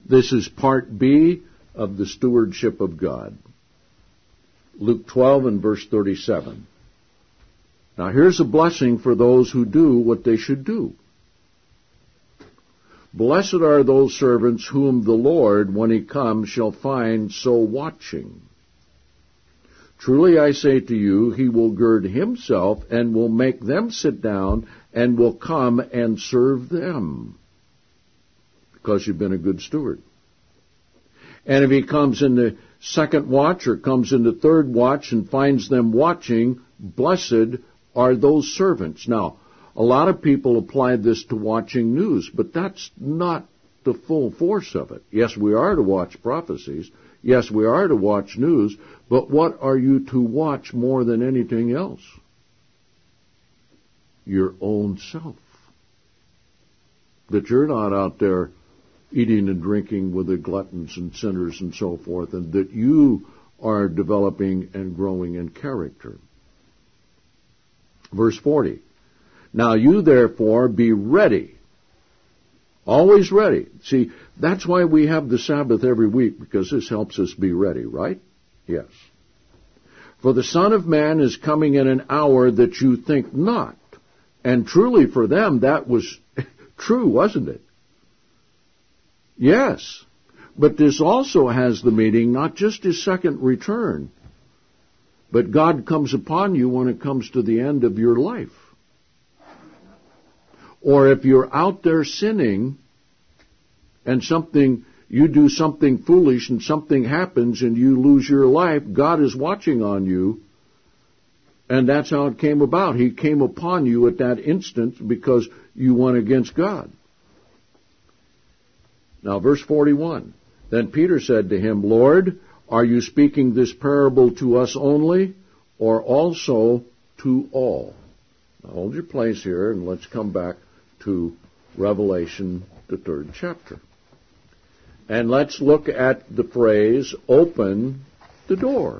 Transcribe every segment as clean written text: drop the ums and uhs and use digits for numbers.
This is part B of the stewardship of God. Luke 12 and verse 37. Now here's a blessing for those who do what they should do. Blessed are those servants whom the Lord, when he comes, shall find so watching. Truly I say to you, he will gird himself and will make them sit down and will come and serve them, because you've been a good steward. And if he comes in the second watch or comes in the third watch and finds them watching, blessed are those servants. Now, a lot of people apply this to watching news, but that's not the full force of it. Yes, we are to watch prophecies. Yes, we are to watch news, but what are you to watch more than anything else? Your own self. That you're not out there eating and drinking with the gluttons and sinners and so forth, and that you are developing and growing in character. Verse 40. Now you therefore be ready. Always ready. See, that's why we have the Sabbath every week, because this helps us be ready, right? Yes. For the Son of Man is coming in an hour that you think not. And truly for them that was true, wasn't it? Yes. But this also has the meaning, not just his second return, but God comes upon you when it comes to the end of your life. Or if you're out there sinning and you do something foolish and something happens and you lose your life, God is watching on you, and that's how it came about. He came upon you at that instant because you went against God. Now, verse 41. Then Peter said to him, Lord, are you speaking this parable to us only, or also to all? Now, hold your place here, and let's come back to Revelation, the 3rd chapter. And let's look at the phrase, open the door.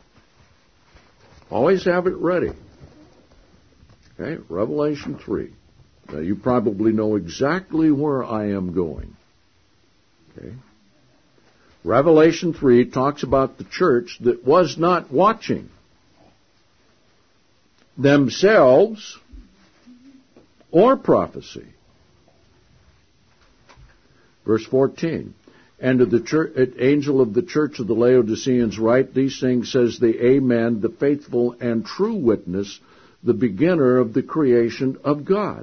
Always have it ready. Okay, Revelation 3. Now, you probably know exactly where I am going. Okay. Revelation 3 talks about the church that was not watching themselves or prophecy. Verse 14. And to the angel of the church of the Laodiceans write, these things says the Amen, the faithful and true witness, the beginner of the creation of God.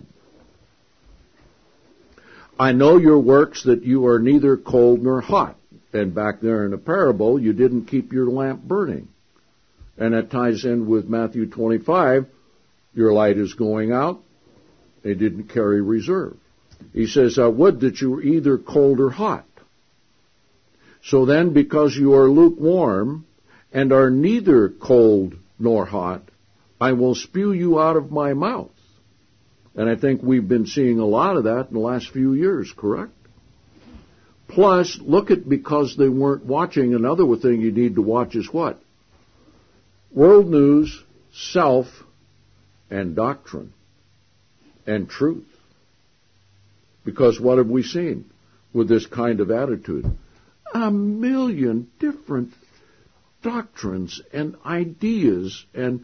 I know your works, that you are neither cold nor hot. And back there in the parable, you didn't keep your lamp burning. And that ties in with Matthew 25. Your light is going out. They didn't carry reserve. He says, I would that you were either cold or hot. So then, because you are lukewarm and are neither cold nor hot, I will spew you out of my mouth. And I think we've been seeing a lot of that in the last few years, correct? Plus, look at, because they weren't watching, another thing you need to watch is what? World news, self, and doctrine, and truth. Because what have we seen with this kind of attitude? A million different doctrines and ideas and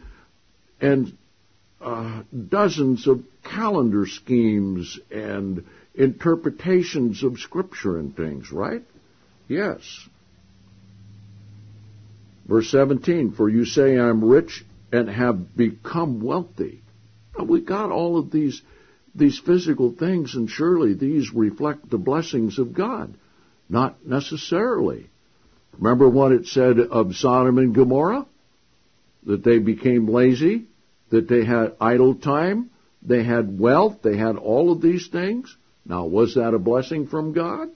dozens of calendar schemes and interpretations of Scripture and things, right? Yes. Verse 17, for you say I'm rich and have become wealthy. Now, we got all of these physical things, and surely these reflect the blessings of God. Not necessarily. Remember what it said of Sodom and Gomorrah? That they became lazy, that they had idle time, they had wealth, they had all of these things. Now, was that a blessing from God?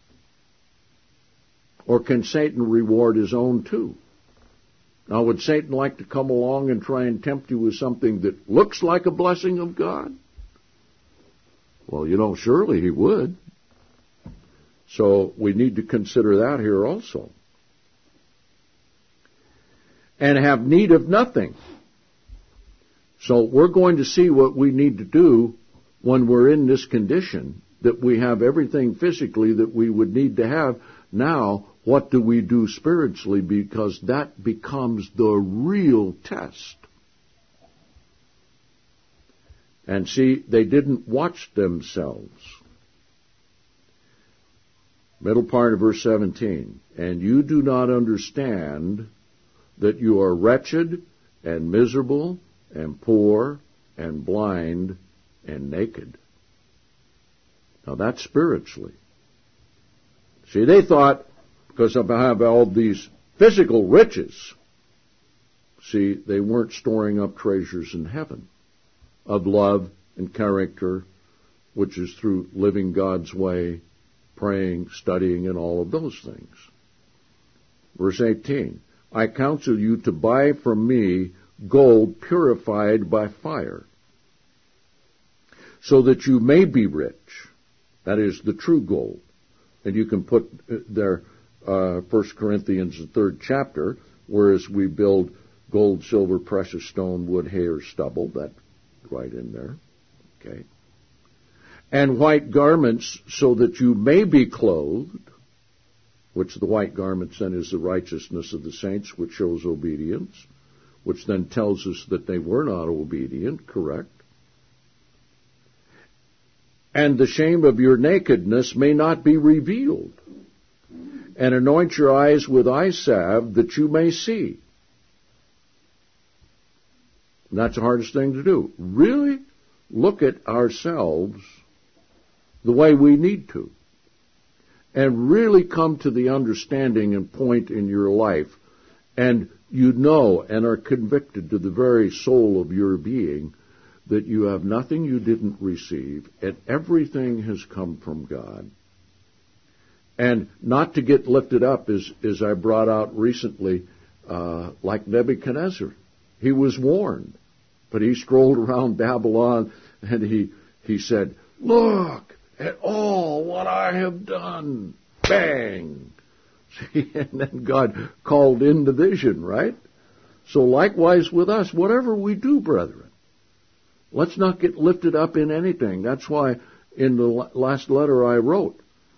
Or can Satan reward his own too? Now, would Satan like to come along and try and tempt you with something that looks like a blessing of God? Well, surely he would. So we need to consider that here also. And have need of nothing. So we're going to see what we need to do when we're in this condition, that we have everything physically that we would need to have. Now, what do we do spiritually? Because that becomes the real test. And see, they didn't watch themselves. Middle part of verse 17. And you do not understand that you are wretched and miserable and poor and blind and naked. Now that's spiritually. See, they thought, because I have all these physical riches, see, they weren't storing up treasures in heaven of love and character, which is through living God's way, praying, studying, and all of those things. Verse 18, I counsel you to buy from me gold purified by fire, so that you may be rich. That is the true gold. And you can put there 1 Corinthians, the 3rd chapter, whereas we build gold, silver, precious stone, wood, hay, or stubble. That's right in there. Okay. And white garments, so that you may be clothed, which the white garments then is the righteousness of the saints, which shows obedience, which then tells us that they were not obedient, correct? And the shame of your nakedness may not be revealed. And anoint your eyes with eye salve that you may see. And that's the hardest thing to do. Really look at ourselves the way we need to. And really come to the understanding and point in your life. And you know and are convicted to the very soul of your being that you have nothing you didn't receive, and everything has come from God. And not to get lifted up, as I brought out recently, like Nebuchadnezzar. He was warned, but he strolled around Babylon, and he said, look at all what I have done. Bang! See, and then God called in the vision, right? So likewise with us, whatever we do, brethren, let's not get lifted up in anything. That's why in the last letter I wrote,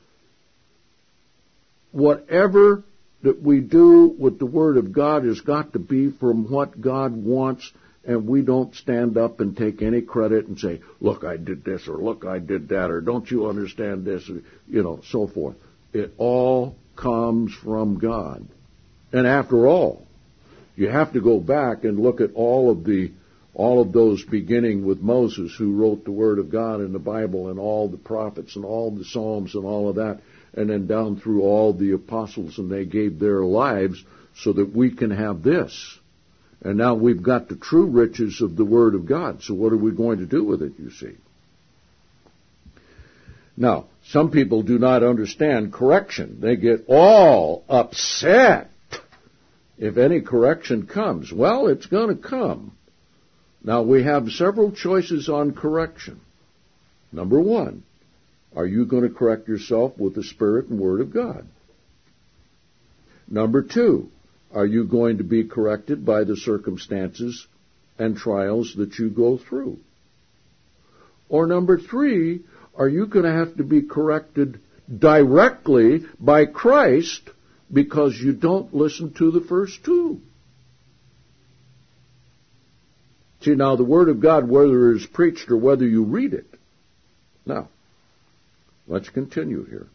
whatever that we do with the Word of God has got to be from what God wants, and we don't stand up and take any credit and say, look, I did this, or look, I did that, or don't you understand this, or, so forth. It all comes from God. And after all, you have to go back and look at all of those beginning with Moses, who wrote the Word of God in the Bible, and all the prophets and all the Psalms and all of that, and then down through all the apostles, and they gave their lives so that we can have this. And now we've got the true riches of the Word of God. So what are we going to do with it, you see? Now, some people do not understand correction. They get all upset if any correction comes. Well, it's going to come. Now, we have several choices on correction. Number one, are you going to correct yourself with the Spirit and Word of God? Number two, are you going to be corrected by the circumstances and trials that you go through? Or number three, are you going to have to be corrected directly by Christ because you don't listen to the first two? See, now the Word of God, whether it is preached or whether you read it. Now, let's continue here.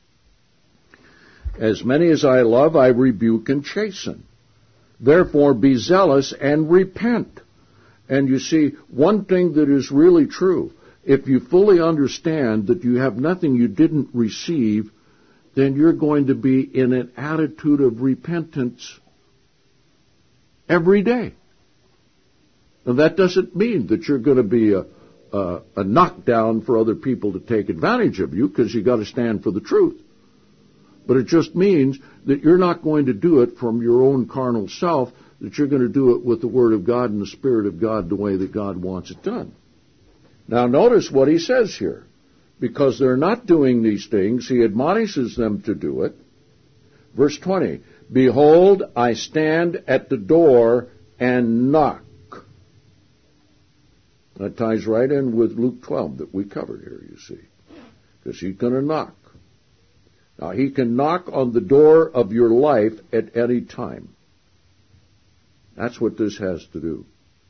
As many as I love, I rebuke and chasten. Therefore be zealous and repent. And you see, one thing that is really true, if you fully understand that you have nothing you didn't receive, then you're going to be in an attitude of repentance every day. Now, that doesn't mean that you're going to be a knockdown for other people to take advantage of you, because you've got to stand for the truth. But it just means that you're not going to do it from your own carnal self, that you're going to do it with the Word of God and the Spirit of God the way that God wants it done. Now notice what he says here. Because they're not doing these things, he admonishes them to do it. Verse 20, behold, I stand at the door and knock. That ties right in with Luke 12 that we covered here, you see. because he's going to knock. Now, he can knock on the door of your life at any time. That's what this has to do.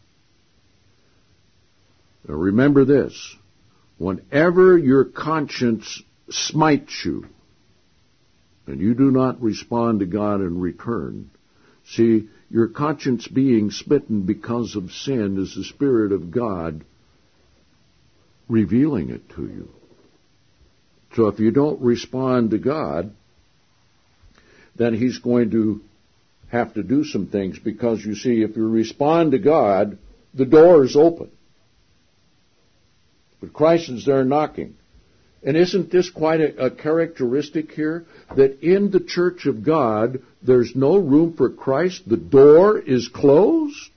Now, remember this. Whenever your conscience smites you, and you do not respond to God in return, see, your conscience being smitten because of sin is the Spirit of God revealing it to you. So if you don't respond to God, then he's going to have to do some things, because you see, if you respond to God, the door is open. But Christ is there knocking. And isn't this quite a characteristic here? That in the church of God, there's no room for Christ. The door is closed.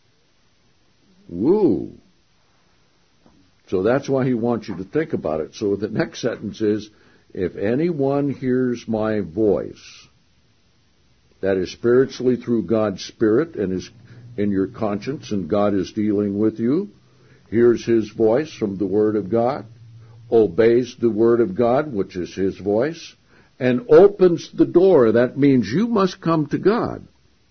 Woo. So that's why he wants you to think about it. So the next sentence is, if anyone hears my voice, that is spiritually through God's Spirit and is in your conscience, and God is dealing with you, hears his voice from the Word of God, obeys the Word of God, which is his voice, and opens the door. That means you must come to God.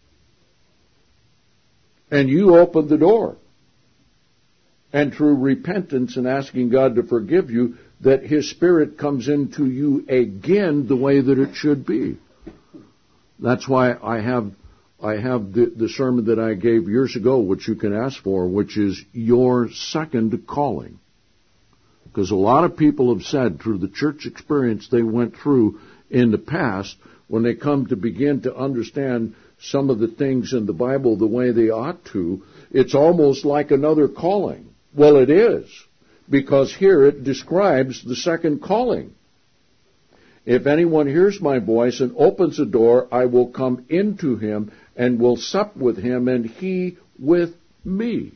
And you open the door. And through repentance and asking God to forgive you, that his Spirit comes into you again the way that it should be. That's why I have the sermon that I gave years ago, which you can ask for, which is your second calling. Because a lot of people have said through the church experience they went through in the past, when they come to begin to understand some of the things in the Bible the way they ought to, it's almost like another calling. Well, it is, because here it describes the second calling. If anyone hears my voice and opens the door, I will come into him and will sup with him and he with me.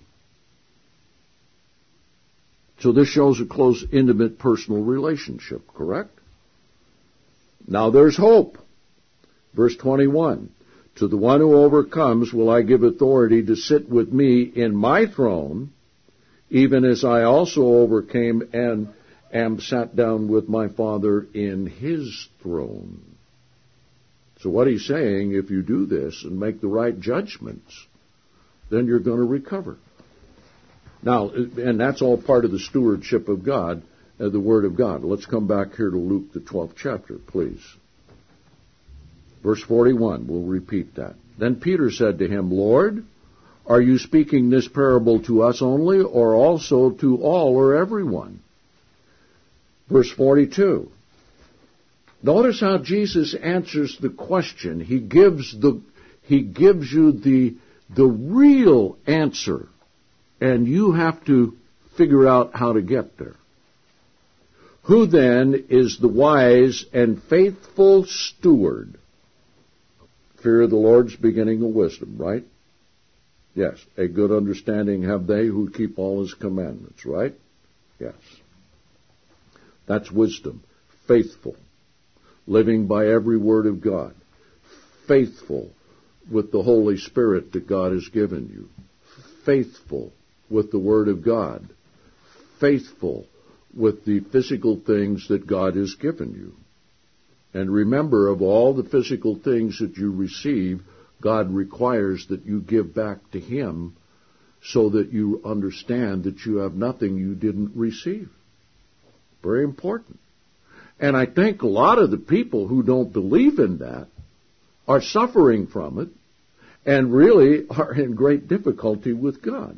So this shows a close, intimate, personal relationship, correct? Now there's hope. Verse 21, to the one who overcomes will I give authority to sit with me in my throne, even as I also overcame and am sat down with my Father in his throne. So what he's saying, if you do this and make the right judgments, then you're going to recover. Now, and that's all part of the stewardship of God, the Word of God. Let's come back here to Luke, the 12th chapter, please. Verse 41, we'll repeat that. Then Peter said to him, Lord, are you speaking this parable to us only, or also to all or everyone? Verse 42. Notice how Jesus answers the question. He gives you the real answer, and you have to figure out how to get there. Who then is the wise and faithful steward? Fear of the Lord's beginning of wisdom, right? Yes. A good understanding have they who keep all his commandments, right? Yes. That's wisdom. Faithful. Living by every word of God. Faithful with the Holy Spirit that God has given you. Faithful with the Word of God. Faithful with the physical things that God has given you. And remember, of all the physical things that you receive, God requires that you give back to him so that you understand that you have nothing you didn't receive. Very important. And I think a lot of the people who don't believe in that are suffering from it and really are in great difficulty with God.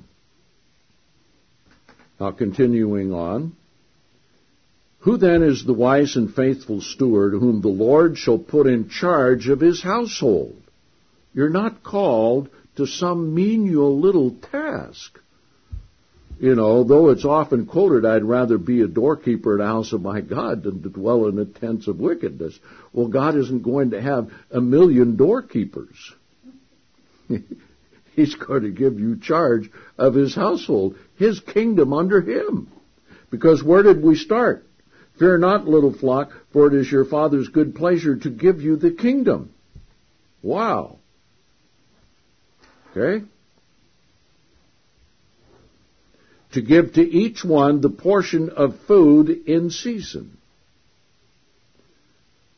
Now, continuing on. Who then is the wise and faithful steward whom the Lord shall put in charge of his household? You're not called to some menial little task. You know, though it's often quoted, I'd rather be a doorkeeper in the house of my God than to dwell in the tents of wickedness. Well, God isn't going to have 1,000,000 doorkeepers. He's going to give you charge of his household, his kingdom under him. Because where did we start? Fear not, little flock, for it is your Father's good pleasure to give you the kingdom. Wow. Okay? To give to each one the portion of food in season.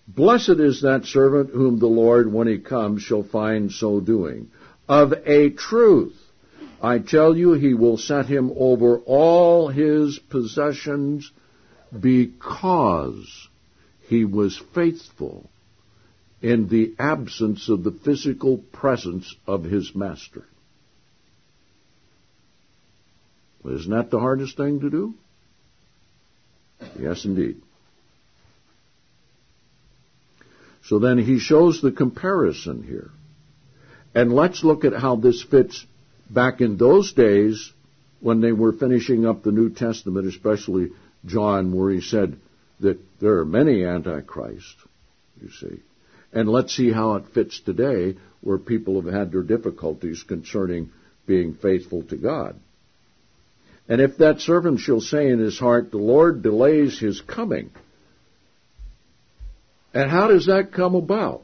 Blessed is that servant whom the Lord, when he comes, shall find so doing. Of a truth, I tell you, he will set him over all his possessions, because he was faithful in the absence of the physical presence of his master. Isn't that the hardest thing to do? Yes, indeed. So then he shows the comparison here. And let's look at how this fits back in those days when they were finishing up the New Testament, especially John, where he said that there are many antichrists, you see. And let's see how it fits today, where people have had their difficulties concerning being faithful to God. And if that servant shall say in his heart, the Lord delays his coming. And how does that come about?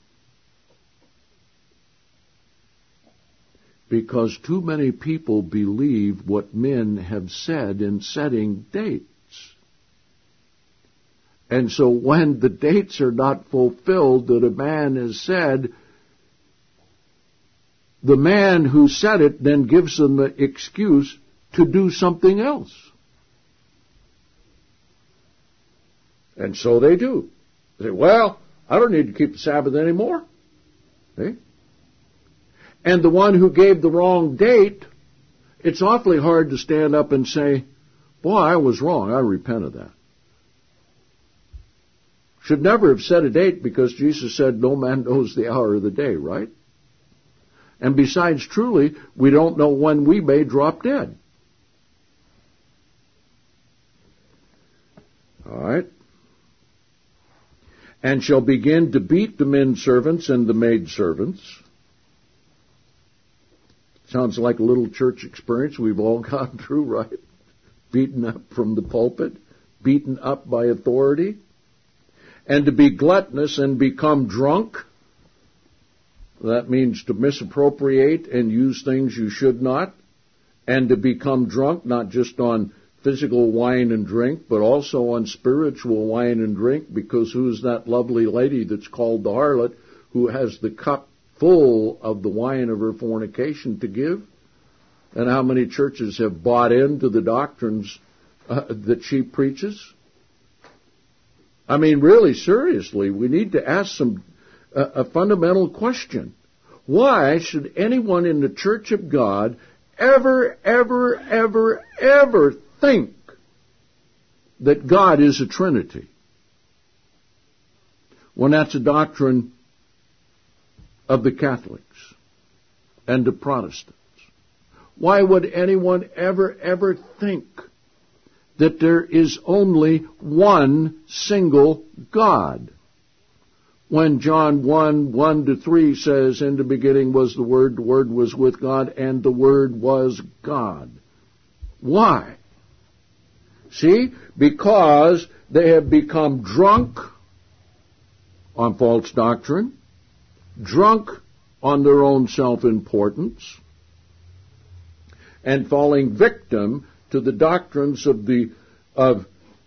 Because too many people believe what men have said in setting dates. And so when the dates are not fulfilled that a man has said, the man who said it then gives them the excuse to do something else. And so they do. They say, well, I don't need to keep the Sabbath anymore. See? And the one who gave the wrong date, it's awfully hard to stand up and say, boy, I was wrong. I repent of that. Should never have set a date, because Jesus said no man knows the hour of the day, right? And besides, truly, we don't know when we may drop dead. All right. And shall begin to beat the men servants and the maid servants. Sounds like a little church experience we've all gone through, right? Beaten up from the pulpit, beaten up by authority. And to be gluttonous and become drunk. That means to misappropriate and use things you should not. And to become drunk, not just on physical wine and drink, but also on spiritual wine and drink, because who's that lovely lady that's called the harlot, who has the cup full of the wine of her fornication to give? And how many churches have bought into the doctrines that she preaches? I mean, really, seriously, we need to ask a fundamental question. Why should anyone in the Church of God ever think that God is a Trinity, when that's a doctrine of the Catholics and the Protestants? Why would anyone ever think that there is only one single God, when John 1:1-3 says, in the beginning was the Word was with God, and the Word was God? Why? See? Because they have become drunk on false doctrine, drunk on their own self-importance, and falling victim to the doctrines of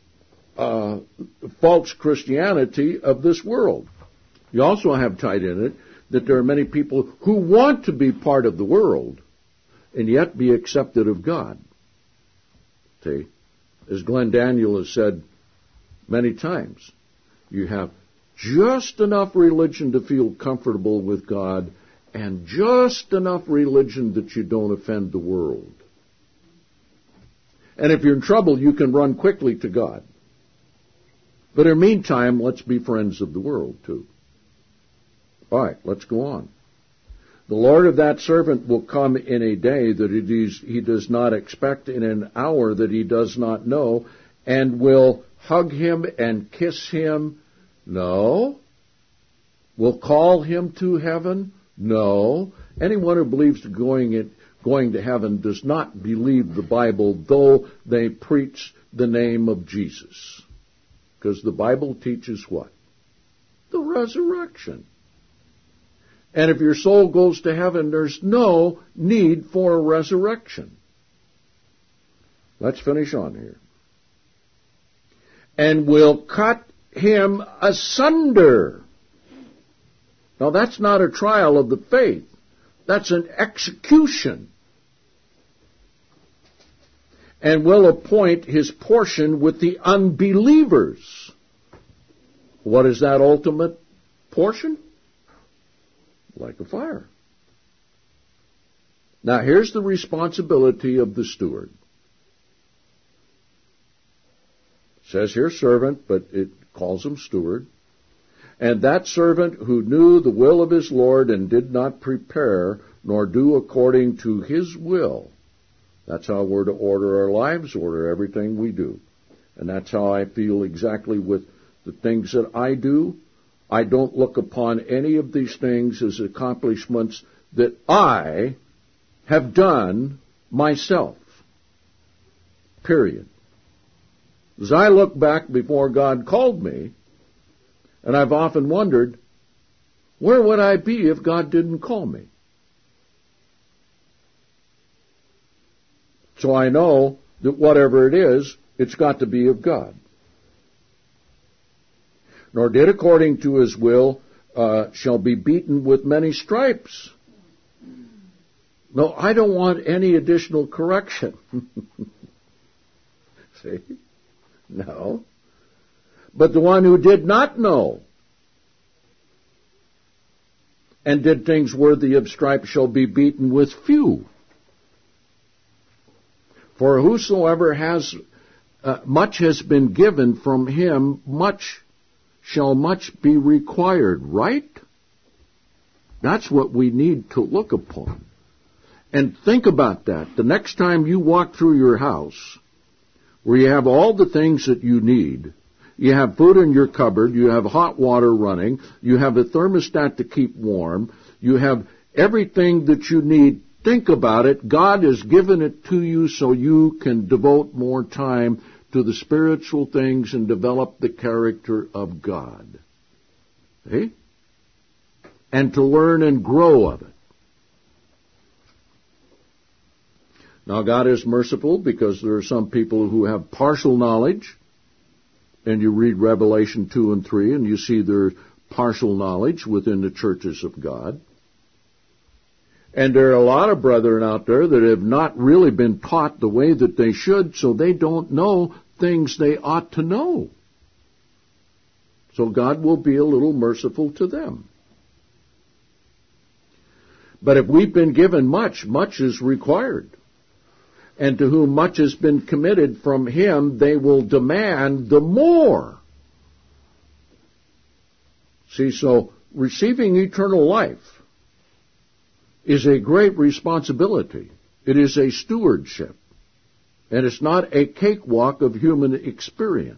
false Christianity of this world. You also have tied in it that there are many people who want to be part of the world and yet be accepted of God. See, as Glenn Daniel has said many times, you have just enough religion to feel comfortable with God and just enough religion that you don't offend the world. And if you're in trouble, you can run quickly to God. But in the meantime, let's be friends of the world too. All right, let's go on. The Lord of that servant will come in a day that he does not expect, in an hour that he does not know, and will hug him and kiss him. No. Will call him to heaven. No. Anyone who believes going to heaven does not believe the Bible, though they preach the name of Jesus. Because the Bible teaches what? The resurrection. And if your soul goes to heaven, there's no need for a resurrection. Let's finish on here. And will cut him asunder. Now that's not a trial of the faith. That's an execution. And will appoint his portion with the unbelievers. What is that ultimate portion? Like a fire. Now here's the responsibility of the steward. It says here servant, but it calls him steward. And that servant who knew the will of his Lord and did not prepare, nor do according to his will. That's how we're to order our lives, order everything we do. And that's how I feel exactly with the things that I do. I don't look upon any of these things as accomplishments that I have done myself. Period. As I look back before God called me, and I've often wondered, where would I be if God didn't call me? So I know that whatever it is, it's got to be of God. Nor did according to his will shall be beaten with many stripes. No, I don't want any additional correction. See? No. But the one who did not know and did things worthy of stripes shall be beaten with few. For whosoever has much has been given from him, much shall much be required, right? That's what we need to look upon. And think about that. The next time you walk through your house, where you have all the things that you need, you have food in your cupboard, you have hot water running, you have a thermostat to keep warm, you have everything that you need. Think about it. God has given it to you so you can devote more time to the spiritual things and develop the character of God. Eh? And to learn and grow of it. Now God is merciful because there are some people who have partial knowledge. And you read Revelation 2 and 3 and you see their partial knowledge within the churches of God. And there are a lot of brethren out there that have not really been taught the way that they should, so they don't know things they ought to know. So God will be a little merciful to them. But if we've been given much, much is required. And to whom much has been committed from him, they will demand the more. See, so receiving eternal life is a great responsibility. It is a stewardship. And it's not a cakewalk of human experience.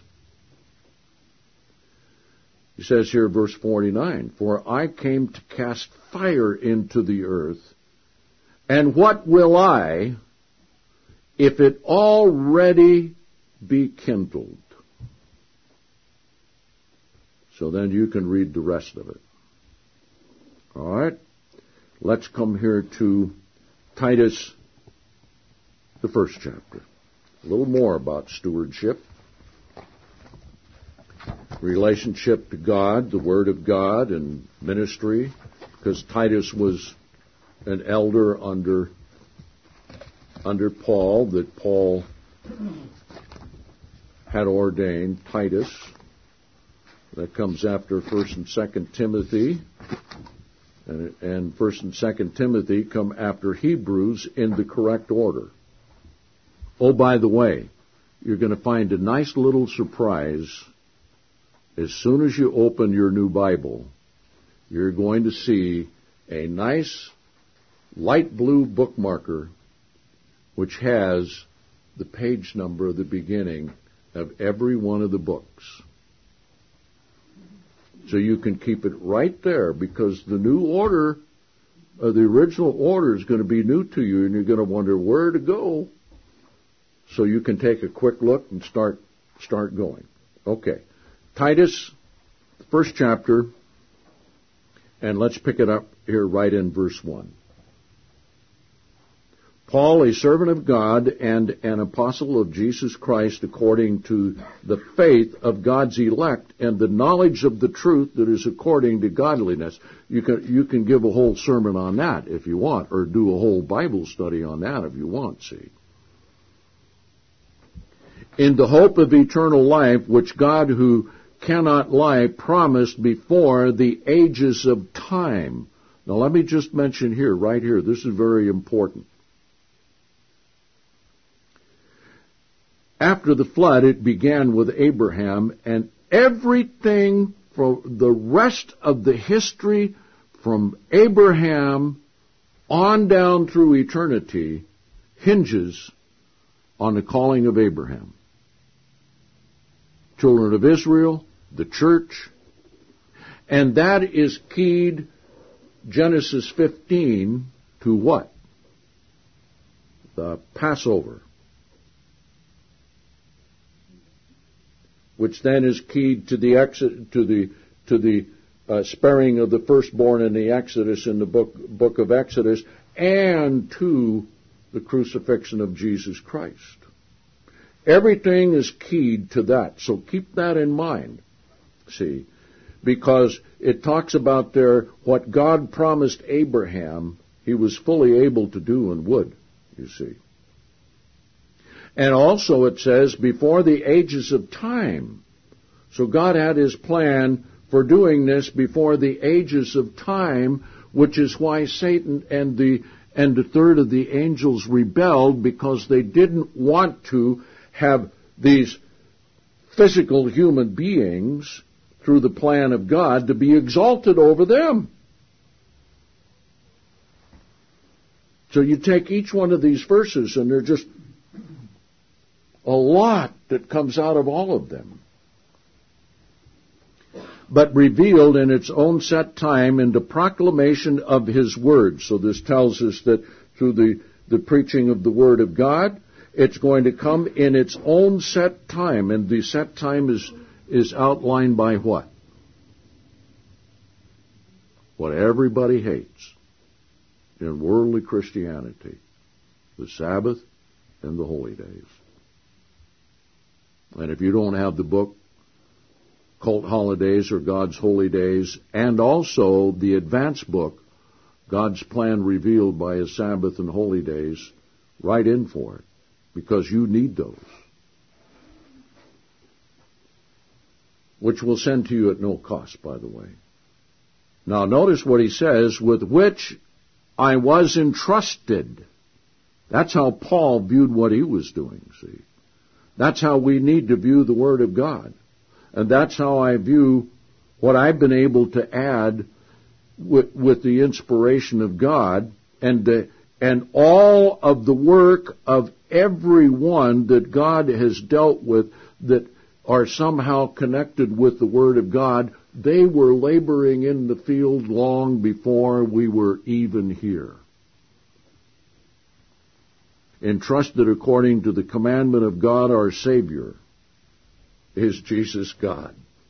He says here, verse 49, For I came to cast fire into the earth, and what will I, if it already be kindled? So then you can read the rest of it. All right? Let's come here to Titus, the first chapter. A little more about stewardship. Relationship to God, the Word of God, and ministry. Because Titus was an elder under Paul, that Paul had ordained Titus. That comes after 1st and 2nd Timothy. And 1st and 2nd Timothy come after Hebrews in the correct order. Oh, by the way, you're going to find a nice little surprise. As soon as you open your new Bible, you're going to see a nice light blue bookmarker which has the page number at the beginning of every one of the books. So you can keep it right there, because the new order, the original order is going to be new to you, and you're going to wonder where to go. So you can take a quick look and start going. Okay. Titus, the first chapter, and let's pick it up here right in verse 1. Paul, a servant of God and an apostle of Jesus Christ, according to the faith of God's elect and the knowledge of the truth that is according to godliness. You can give a whole sermon on that if you want, or do a whole Bible study on that if you want, see. In the hope of eternal life, which God, who cannot lie, promised before the ages of time. Now let me just mention here, right here, this is very important. After the flood, it began with Abraham, and everything for the rest of the history from Abraham on down through eternity hinges on the calling of Abraham. Children of Israel, the church, and that is keyed, Genesis 15, to what? The Passover, which then is keyed to the sparing of the firstborn in the Exodus, in the book of Exodus, and to the crucifixion of Jesus Christ. Everything is keyed to that, so keep that in mind, see, because it talks about there what God promised Abraham, he was fully able to do and would, you see. And also it says, before the ages of time. So God had his plan for doing this before the ages of time, which is why Satan and the third of the angels rebelled, because they didn't want to have these physical human beings, through the plan of God, to be exalted over them. So you take each one of these verses, and there's just a lot that comes out of all of them. But revealed in its own set time in the proclamation of his word. So this tells us that through the preaching of the word of God, it's going to come in its own set time. And the set time is outlined by what? What everybody hates in worldly Christianity. The Sabbath and the holy days. And if you don't have the book, Cult Holidays or God's Holy Days, and also the advanced book, God's Plan Revealed by His Sabbath and Holy Days, write in for it, because you need those, which we'll send to you at no cost, by the way. Now notice what he says, with which I was entrusted. That's how Paul viewed what he was doing, see. That's how we need to view the Word of God. And that's how I view what I've been able to add with the inspiration of God, and all of the work of everyone that God has dealt with that are somehow connected with the Word of God. They were laboring in the field long before we were even here. Entrusted according to the commandment of God our Savior is Jesus God.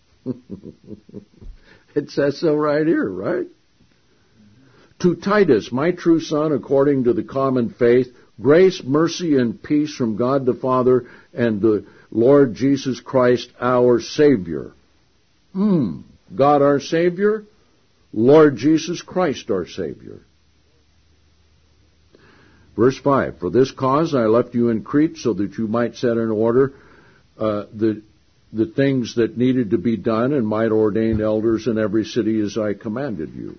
It says so right here, right? To Titus, my true son, according to the common faith, grace, mercy, and peace from God the Father and the Lord Jesus Christ our Savior. God our Savior, Lord Jesus Christ our Savior. Verse 5, for this cause I left you in Crete, so that you might set in order the things that needed to be done, and might ordain elders in every city as I commanded you.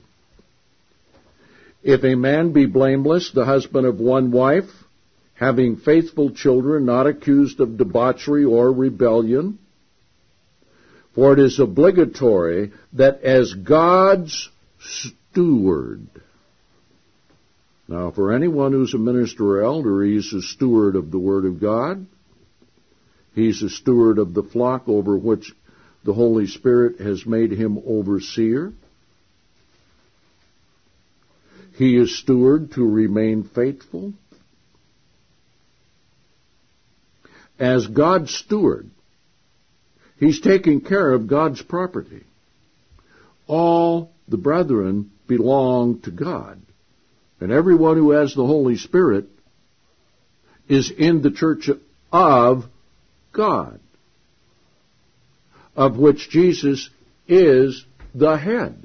If a man be blameless, the husband of one wife, having faithful children, not accused of debauchery or rebellion, for it is obligatory that as God's steward. Now, for anyone who's a minister or elder, he's a steward of the Word of God. He's a steward of the flock over which the Holy Spirit has made him overseer. He is steward to remain faithful. As God's steward, he's taking care of God's property. All the brethren belong to God. And everyone who has the Holy Spirit is in the church of God, of which Jesus is the head.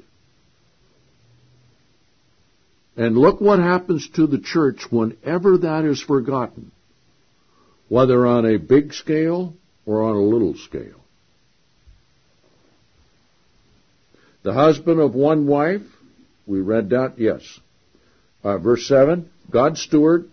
And look what happens to the church whenever that is forgotten, whether on a big scale or on a little scale. The husband of one wife, we read that, yes. Verse 7, God's steward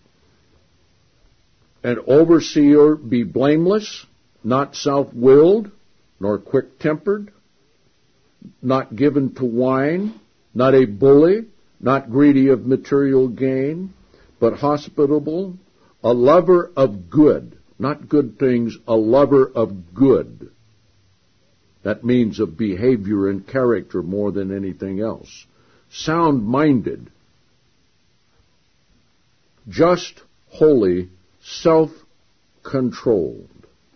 and overseer be blameless, not self-willed, nor quick-tempered, not given to wine, not a bully, not greedy of material gain, but hospitable, a lover of good, not good things, a lover of good. That means of behavior and character more than anything else. Sound-minded, just, holy, self-controlled,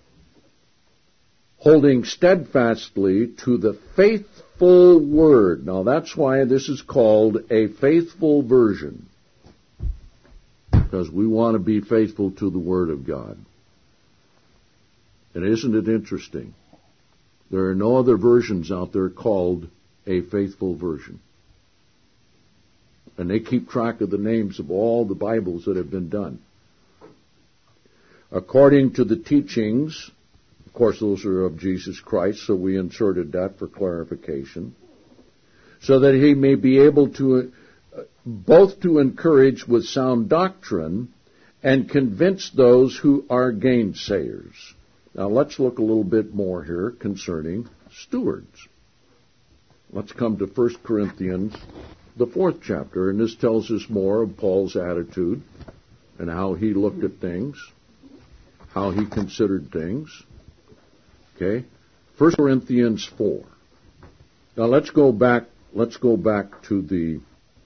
holding steadfastly to the faithful word. Now that's why this is called a faithful version, because we want to be faithful to the Word of God. And isn't it interesting? There are no other versions out there called a faithful version. And they keep track of the names of all the Bibles that have been done. According to the teachings, of course those are of Jesus Christ, so we inserted that for clarification, so that he may be able to both to encourage with sound doctrine and convince those who are gainsayers. Now let's look a little bit more here concerning stewards. Let's come to 1 Corinthians, the 4th chapter, and this tells us more of Paul's attitude and how he looked at things, how he considered things. Okay? 1 Corinthians 4. Now let's go back to the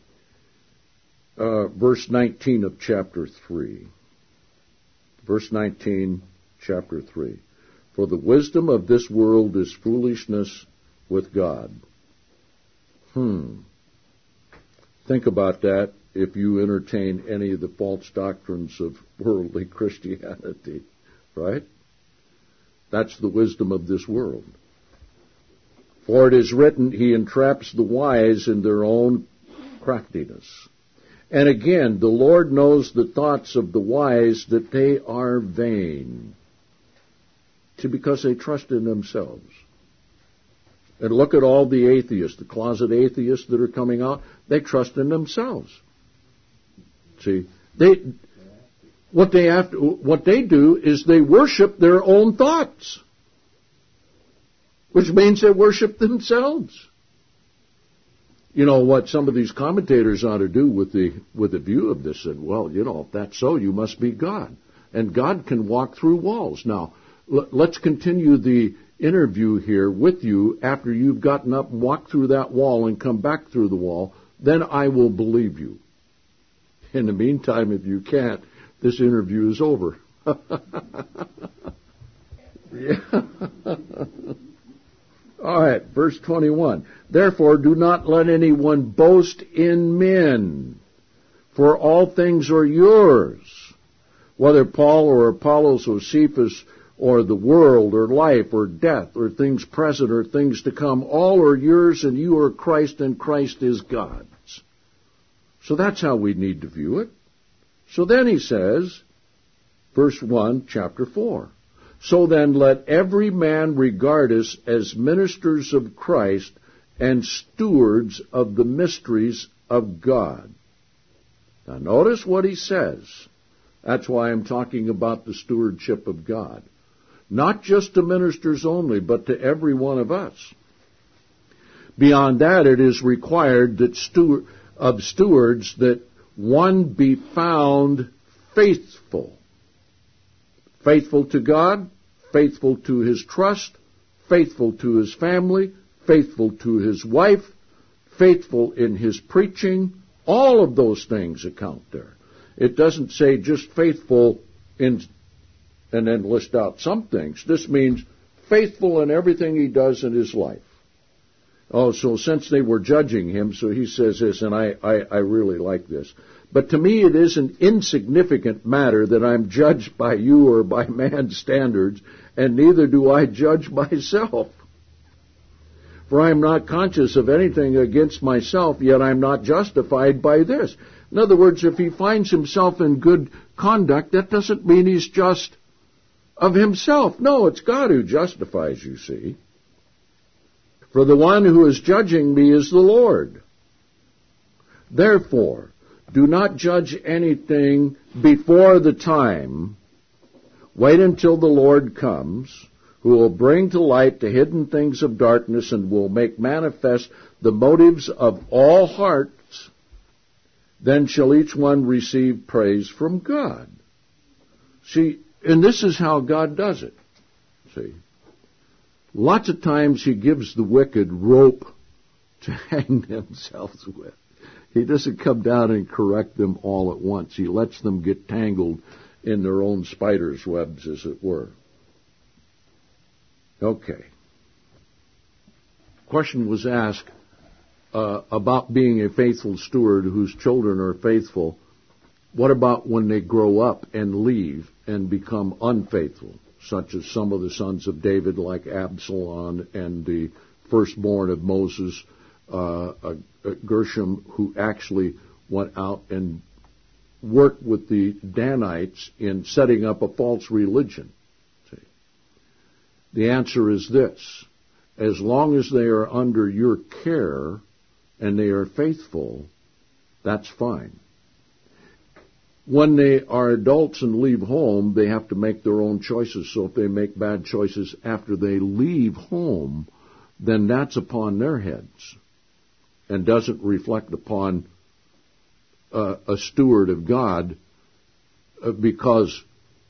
verse 19 of chapter 3. Verse 19, chapter 3. For the wisdom of this world is foolishness with God. Think about that if you entertain any of the false doctrines of worldly Christianity, right? That's the wisdom of this world. For it is written, he entraps the wise in their own craftiness. And again, the Lord knows the thoughts of the wise, that they are vain. See, because they trust in themselves. And look at all the atheists, the closet atheists that are coming out. They trust in themselves. See, what they do is they worship their own thoughts, which means they worship themselves. You know what some of these commentators ought to do with the view of this? Said, well, if that's so, you must be God, and God can walk through walls. Now, let's continue the interview here with you after you've gotten up and walked through that wall and come back through the wall. Then I will believe you. In the meantime, if you can't, this interview is over. Yeah. All right, verse 21. Therefore, do not let anyone boast in men, for all things are yours, whether Paul or Apollos or Cephas or the world or life or death or things present or things to come, all are yours, and you are Christ, and Christ is God's. So that's how we need to view it. So then he says, verse 1, chapter 4. So then let every man regard us as ministers of Christ and stewards of the mysteries of God. Now notice what he says. That's why I'm talking about the stewardship of God. Not just to ministers only, but to every one of us. Beyond that, it is required that stewards that one be found faithful. Faithful to God, faithful to his trust, faithful to his family, faithful to his wife, faithful in his preaching. All of those things account there. It doesn't say just faithful in and then list out some things. This means faithful in everything he does in his life. Oh, so since they were judging him, so he says this, and I really like this. But to me it is an insignificant matter that I'm judged by you or by man's standards, and neither do I judge myself. For I am not conscious of anything against myself, yet I am not justified by this. In other words, if he finds himself in good conduct, that doesn't mean he's just of himself. No, it's God who justifies, you see. For the one who is judging me is the Lord. Therefore, do not judge anything before the time. Wait until the Lord comes, who will bring to light the hidden things of darkness and will make manifest the motives of all hearts. Then shall each one receive praise from God. See, and this is how God does it. See, lots of times he gives the wicked rope to hang themselves with. He doesn't come down and correct them all at once. He lets them get tangled in their own spider's webs, as it were. Okay. Question was asked about being a faithful steward whose children are faithful. What about when they grow up and leave and become unfaithful, such as some of the sons of David, like Absalom and the firstborn of Moses, Gershom, who actually went out and worked with the Danites in setting up a false religion? See? The answer is this. As long as they are under your care and they are faithful, that's fine. When they are adults and leave home, they have to make their own choices. So if they make bad choices after they leave home, then that's upon their heads and doesn't reflect upon a steward of God, because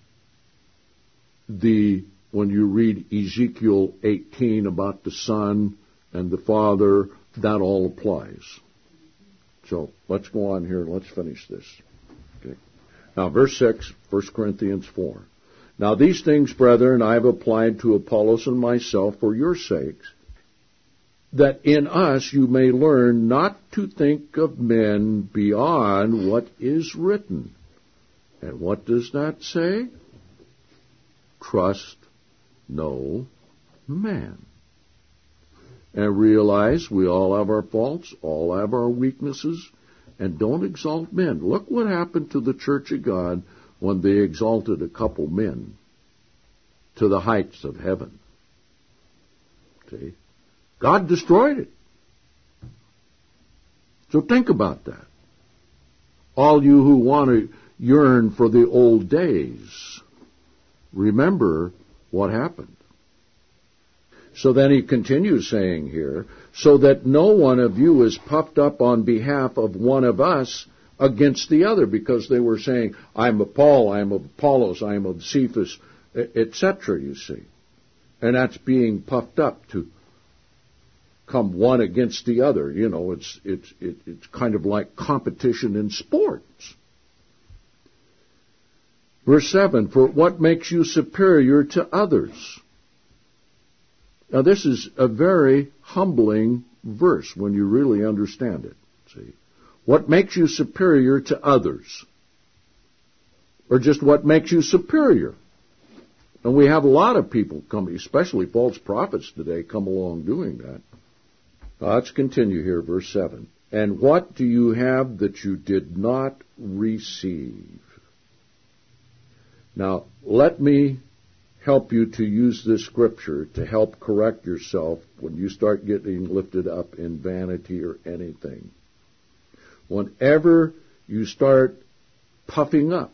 when you read Ezekiel 18 about the Son and the Father, that all applies. So let's go on here and let's finish this. Okay. Now, verse 6, 1 Corinthians 4. Now these things, brethren, I have applied to Apollos and myself for your sakes, that in us you may learn not to think of men beyond what is written. And what does that say? Trust no man. And realize we all have our faults, all have our weaknesses, and don't exalt men. Look what happened to the Church of God when they exalted a couple men to the heights of heaven. See? God destroyed it. So think about that. All you who want to yearn for the old days, remember what happened. So then he continues saying here, so that no one of you is puffed up on behalf of one of us against the other, because they were saying, I'm of Paul, I'm of Apollos, I'm of Cephas, etc., you see. And that's being puffed up to come one against the other. You know, it's kind of like competition in sports. Verse 7, for what makes you superior to others? Now this is a very humbling verse when you really understand it. See, what makes you superior to others? Or just what makes you superior? And we have a lot of people coming, especially false prophets today, come along doing that. Let's continue here, verse 7. And what do you have that you did not receive? Now, let me help you to use this scripture to help correct yourself when you start getting lifted up in vanity or anything. Whenever you start puffing up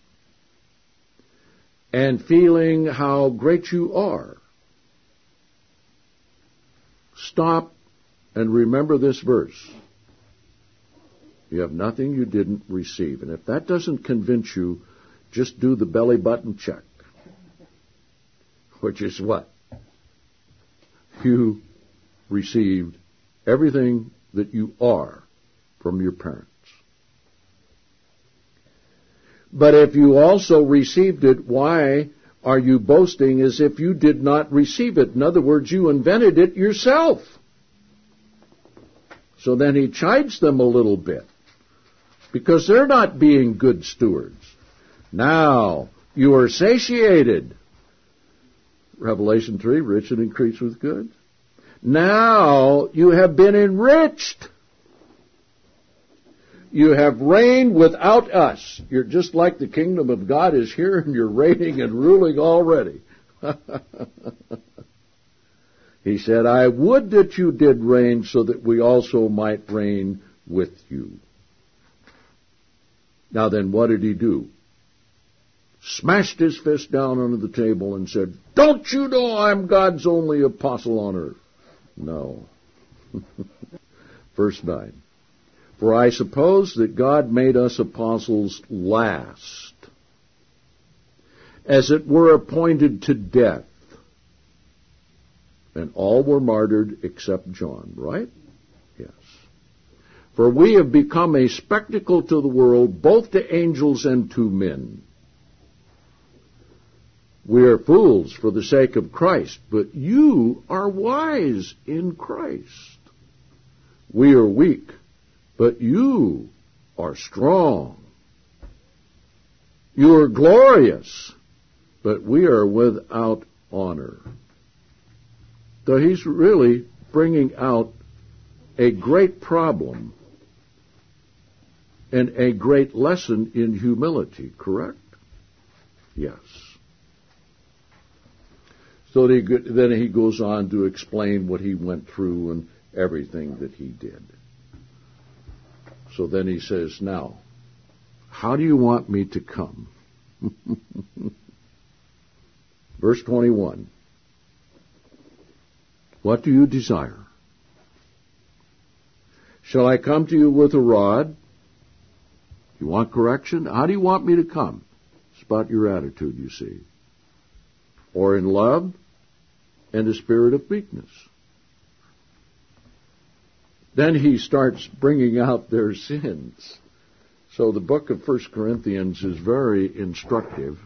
and feeling how great you are, stop and remember this verse. You have nothing you didn't receive. And if that doesn't convince you, just do the belly button check. Which is what? You received everything that you are from your parents. But if you also received it, why are you boasting as if you did not receive it? In other words, you invented it yourself. So then he chides them a little bit, because they're not being good stewards. Now, you are satiated. Revelation 3, rich and increased with goods. Now, you have been enriched. You have reigned without us. You're just like the kingdom of God is here, and you're reigning and ruling already. He said, I would that you did reign so that we also might reign with you. Now then, what did he do? Smashed his fist down under the table and said, don't you know I'm God's only apostle on earth? No. Verse 9. For I suppose that God made us apostles last, as it were appointed to death. And all were martyred except John, right? Yes. For we have become a spectacle to the world, both to angels and to men. We are fools for the sake of Christ, but you are wise in Christ. We are weak, but you are strong. You are glorious, but we are without honor. So he's really bringing out a great problem and a great lesson in humility, correct? Yes. So then he goes on to explain what he went through and everything that he did. So then he says, now, how do you want me to come? Verse 21. What do you desire? Shall I come to you with a rod? You want correction? How do you want me to come? It's about your attitude, you see. Or in love and a spirit of meekness. Then he starts bringing out their sins. So the book of 1 Corinthians is very instructive.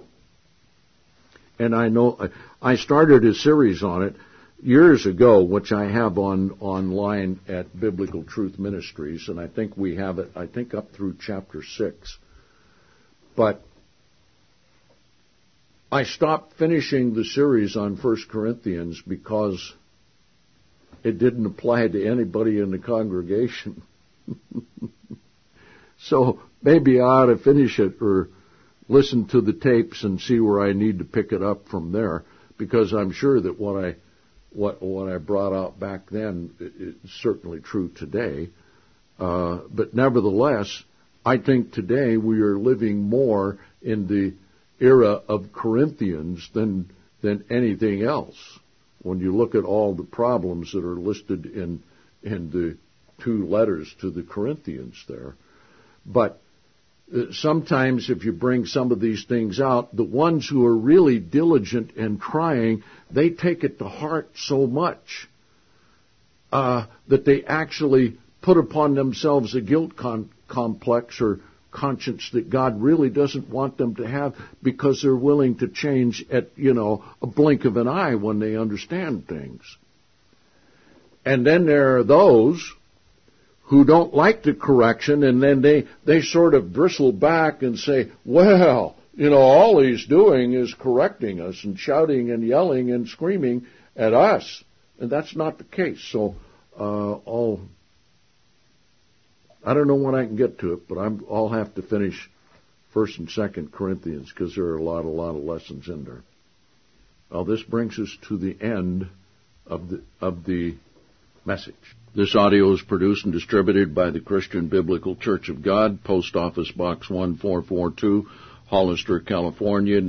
And I know I started a series on it years ago, which I have online at Biblical Truth Ministries, and I think we have it, up through chapter 6. But I stopped finishing the series on 1 Corinthians because it didn't apply to anybody in the congregation. So maybe I ought to finish it or listen to the tapes and see where I need to pick it up from there, because I'm sure that what I brought out back then is certainly true today. But nevertheless, I think today we are living more in the era of Corinthians than anything else. When you look at all the problems that are listed in the 2 letters to the Corinthians there. But sometimes if you bring some of these things out, the ones who are really diligent and trying, they take it to heart so much that they actually put upon themselves a guilt complex or conscience that God really doesn't want them to have, because they're willing to change at, a blink of an eye when they understand things. And then there are those who don't like the correction, and then they sort of bristle back and say, well, all he's doing is correcting us and shouting and yelling and screaming at us. And that's not the case. So I don't know when I can get to it, but I'll have to finish 1st and 2nd Corinthians, because there are a lot of lessons in there. Well, this brings us to the end of the message. This audio is produced and distributed by the Christian Biblical Church of God, Post Office Box 1442, Hollister, California,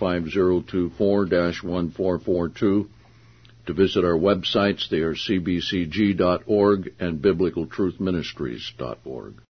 95024-1442. To visit our websites, they are cbcg.org and biblicaltruthministries.org.